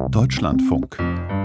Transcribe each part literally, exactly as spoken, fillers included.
Deutschlandfunk.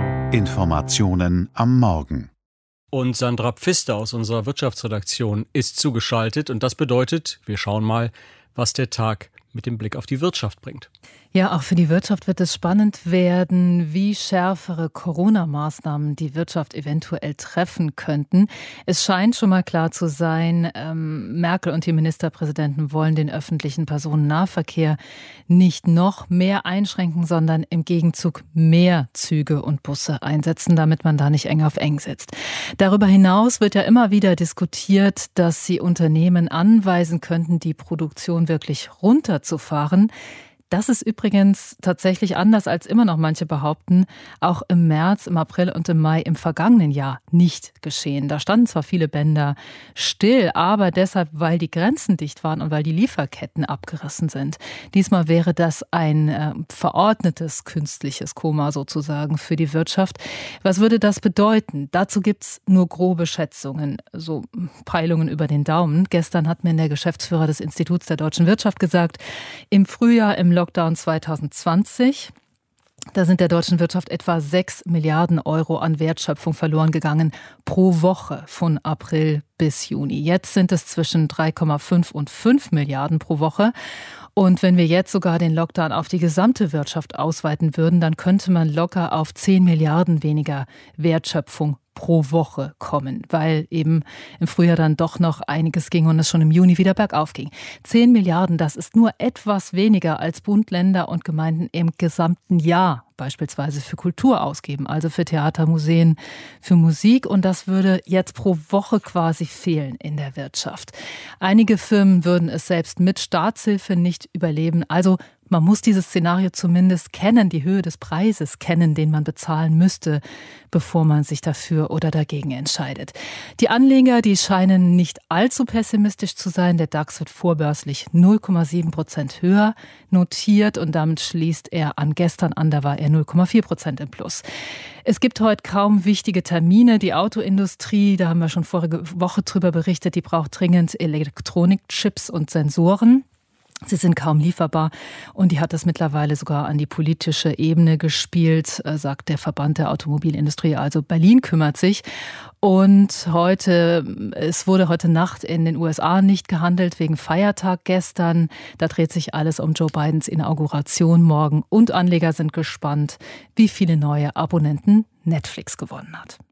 Informationen am Morgen. Und Sandra Pfister aus unserer Wirtschaftsredaktion ist zugeschaltet. Und das bedeutet, wir schauen mal, was der Tag mit dem Blick auf die Wirtschaft bringt. Ja, auch für die Wirtschaft wird es spannend werden, wie schärfere Corona-Maßnahmen die Wirtschaft eventuell treffen könnten. Es scheint schon mal klar zu sein, ähm, Merkel und die Ministerpräsidenten wollen den öffentlichen Personennahverkehr nicht noch mehr einschränken, sondern im Gegenzug mehr Züge und Busse einsetzen, damit man da nicht eng auf eng sitzt. Darüber hinaus wird ja immer wieder diskutiert, dass sie Unternehmen anweisen könnten, die Produktion wirklich runterzufahren. Das ist übrigens tatsächlich anders, als immer noch manche behaupten, auch im März, im April und im Mai im vergangenen Jahr nicht geschehen. Da standen zwar viele Bänder still, aber deshalb, weil die Grenzen dicht waren und weil die Lieferketten abgerissen sind. Diesmal wäre das ein äh, verordnetes künstliches Koma sozusagen für die Wirtschaft. Was würde das bedeuten? Dazu gibt's nur grobe Schätzungen, so Peilungen über den Daumen. Gestern hat mir der Geschäftsführer des Instituts der deutschen Wirtschaft gesagt, im Frühjahr, im Lockdown zwanzig zwanzig. Da sind der deutschen Wirtschaft etwa sechs Milliarden Euro an Wertschöpfung verloren gegangen pro Woche von April bis Juni. Jetzt sind es zwischen drei Komma fünf und fünf Milliarden pro Woche. Und wenn wir jetzt sogar den Lockdown auf die gesamte Wirtschaft ausweiten würden, dann könnte man locker auf zehn Milliarden weniger Wertschöpfung pro Woche kommen, weil eben im Frühjahr dann doch noch einiges ging und es schon im Juni wieder bergauf ging. Zehn Milliarden, das ist nur etwas weniger als Bund, Länder und Gemeinden im gesamten Jahr beispielsweise für Kultur ausgeben, also für Theater, Museen, für Musik. Und das würde jetzt pro Woche quasi fehlen in der Wirtschaft. Einige Firmen würden es selbst mit Staatshilfe nicht überleben. Also man muss dieses Szenario zumindest kennen, die Höhe des Preises kennen, den man bezahlen müsste, bevor man sich dafür oder dagegen entscheidet. Die Anleger, die scheinen nicht allzu pessimistisch zu sein. Der DAX wird vorbörslich null Komma sieben Prozent höher notiert und damit schließt er an gestern an, da war er null Komma vier Prozent im Plus. Es gibt heute kaum wichtige Termine. Die Autoindustrie, da haben wir schon vorige Woche drüber berichtet, die braucht dringend Elektronikchips und Sensoren. Sie sind kaum lieferbar und die hat das mittlerweile sogar an die politische Ebene gespielt, sagt der Verband der Automobilindustrie. Also Berlin kümmert sich. Und heute, es wurde heute Nacht in den U S A nicht gehandelt wegen Feiertag gestern. Da dreht sich alles um Joe Bidens Inauguration morgen und Anleger sind gespannt, wie viele neue Abonnenten Netflix gewonnen hat.